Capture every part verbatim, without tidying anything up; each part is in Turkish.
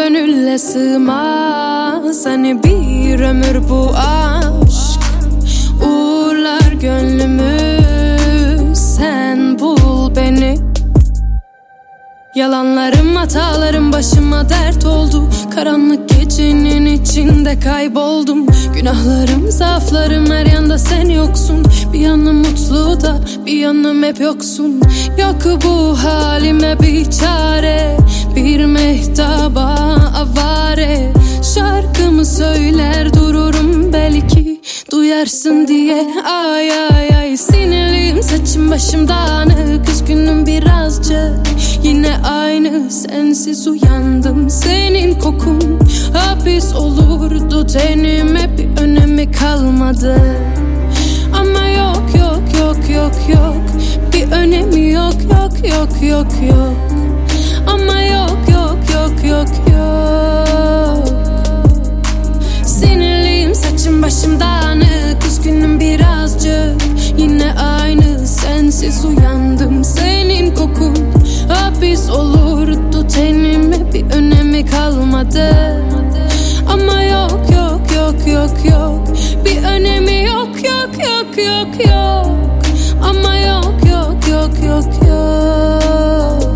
gönülle sığmaz hani bir ömür bu aşk. Uğurlar gönlümü, sen bul beni. Yalanlarım, hatalarım başıma dert oldu. Karanlık gecenin içinde kayboldum. Günahlarım, zaaflarım, her yanda sen yoksun. Bir yanım mutlu da bir yanım hep yoksun. Yok bu halime bir çare, bir mehtaba avare. Şarkımı söyler dururum, belki duyarsın diye. Ay ay ay, sinirliyim, saçım başım dağınık, üzgünüm birazcık. Yine aynı, sensiz uyandım. Senin kokun hapis olurdu tenime, bir önemi kalmadı. Ama yok yok yok yok yok, bir önemi yok yok yok yok yok. Ama yok yok yok yok yok. Sinirliyim, saçım başım dağınık, üzgünüm birazcık. Yine aynı, sensiz uyandım. Senin kokun hapis olurdu tenime, bir önemi kalmadı. Ama yok yok yok yok yok, bir önemi yok yok yok yok yok. Ama yok yok yok yok yok.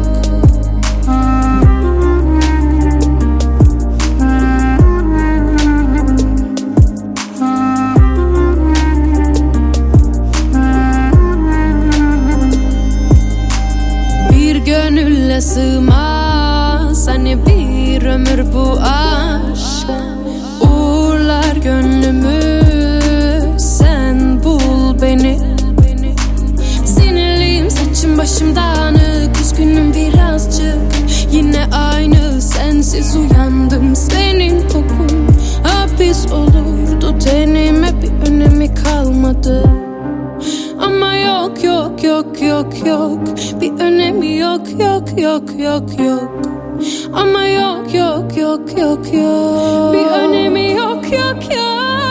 Gönülle sığmaz hani bir ömür bu aşk. Uğurlar gönlümü, sen bul beni. Sinirliyim, saçım başım dağınık, üzgünüm birazcık. Yine aynı, sensiz uyandım. Senin kokun hapis olurdu tenime, bir önemi kalmadı. Ama yok yok yok yok yok, bir önemi yok yok yok yok yok. Ama yok yok yok yok yok, bir önemi yok yok yok.